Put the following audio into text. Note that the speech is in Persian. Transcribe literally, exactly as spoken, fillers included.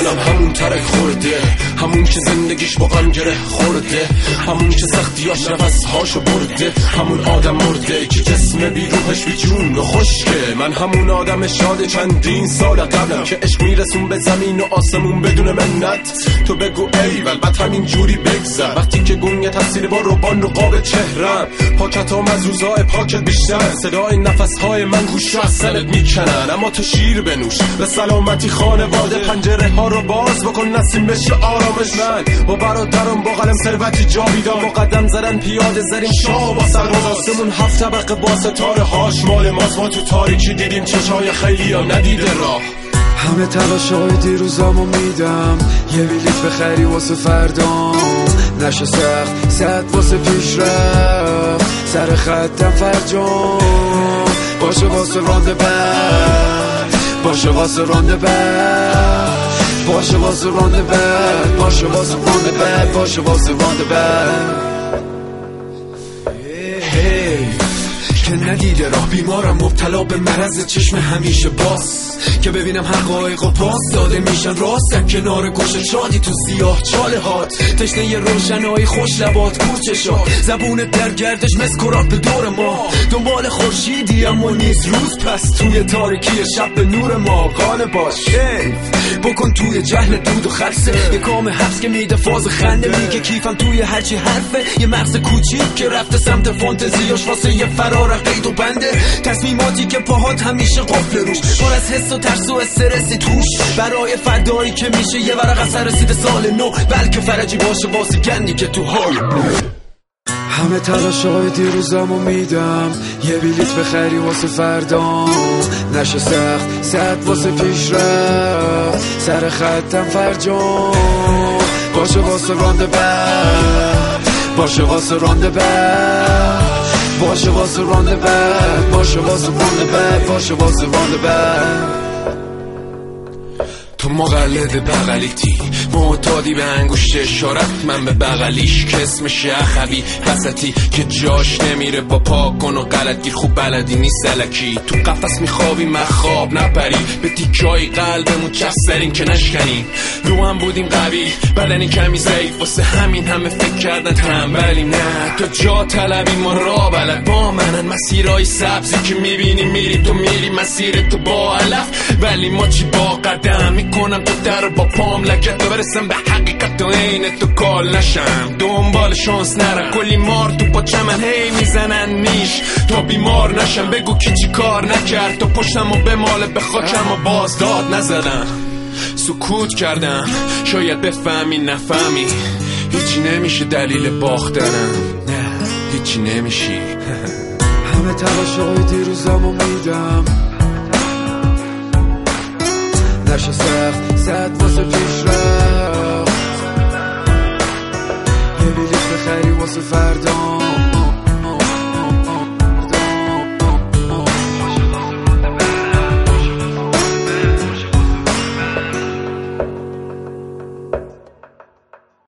اونم همون ترک خورده، همون که زندگیش با غم گره خورده، همون که سختیاش نفسهاشو برده، همون آدم مرده که جسم بی روحش بی جون و خشکه. من همون آدم شاد چندین سال قبلم که عشق میرسون به زمین و آسمون بدون منت. تو بگو ای البته همین جوری بگذر وقتی که گنگ تفسیر با روبان نقاب چهرم، پاکتام از روزای پاکت بیشتر، صدای نفسهای من گوشو از سرت میکنن. اما تو شیر بنوش به سلامتی خانواده، پنجره ها رو باز بکن نسیم بشه آرامش. من با برادرم با قلم ثروتی جاویدان، با قدم زدن پیاده زدیم شاه با سرباز. آسمون هفت طبقه با ستاره هاش مال ماست، ما تو تاریکی دیدیم چشای خیلی ها ندیده راه. همه تلاشای دیروزامو میدم، یه بلیت بخری واسه فردا، نشه سخت صد واسه پیش رفت، سر خطم فرجام باشه واسه رانده بعد، باشه واسه رانده بعد، باشه واسه رانده بعد، باشه واسه رانده بعد، باشه واسه رانده بعد. که ندیده راه، بیمارم مبتلا به مرض چشم همیشه باز، که ببینم حقایق و باز داده میشن راست در کنار گوشه شادی تو سیاه چاله هات، تشنه ی روشنایی خوش لبات کوچشا، زبونت در گردش مسکرات به دور ما، دنبال خورشیدی اما نیست روز پس، توی تاریکی شب به نور ما قانه باش. کیف بکن توی جهل دود و خرسه، یه کام حبس که میده فاز خنده، میگه کیفم توی هرچی حرفه، یه مغز کوچیک که رفته سمت فانتزیاش واسه یه فرار قید و بنده، تصمیماتی که پاهات همیشه قفل روش، پر از حس و ترس و استرسی توش، برای فردایی که میشه یه ورق از سر رسید سال نو، بلکه فرجی باشه واسه گندی که تو حال. همه تلاشای دیروزامو میدم، یه بلیت بخری واسه فردا، نشه سخت صد واسه پیش رفت، سر خطم فرجام باشه واسه رانده بعد، باشه واسه رانده بعد، باشه واسه رانده بعد، باشه واسه رانده بعد، باشه واسه رانده بعد. تو مقلد بغلیتی معتادی به انگشت اشارت، من به بغلیش که اسمش اخوی وسطی که جاش نمیره با پاک کن و غلط گیر، خوب بلدی نیست الکی، تو قفس میخوابی مخواب نپری، به تیکای قلبمون چسبریم که نشکنیم، رو هم بودیم قوی بدنی کمی ضعیف، واسه همین همه فکر کردن تنبلیم. نه تو جا طلبی ما را بلد با منن، مسیرهای سبزی که میبینی میری تو میری مسیر تو با علف، ولی ما چی با قدم میکنم تو در با پام لگت تو برسم به حقیقت و عین تو کال نشم، دنبال شانس نرم، کلی مار تو پاچه من هی میزنن نیش تا بیمار نشم، بگو کی چی کار نکرد تا پشتم و بماله به خاکم و باز داد نزدم، سکوت کردم شاید بفهمی نفهمی، هیچی نمیشه دلیل باختنم، نه هیچی نمیشی. همه تلاشای دیروزامو میدم، نشه سخت صد واسه پیش رفت، یه بلیت بخری واسه فردا،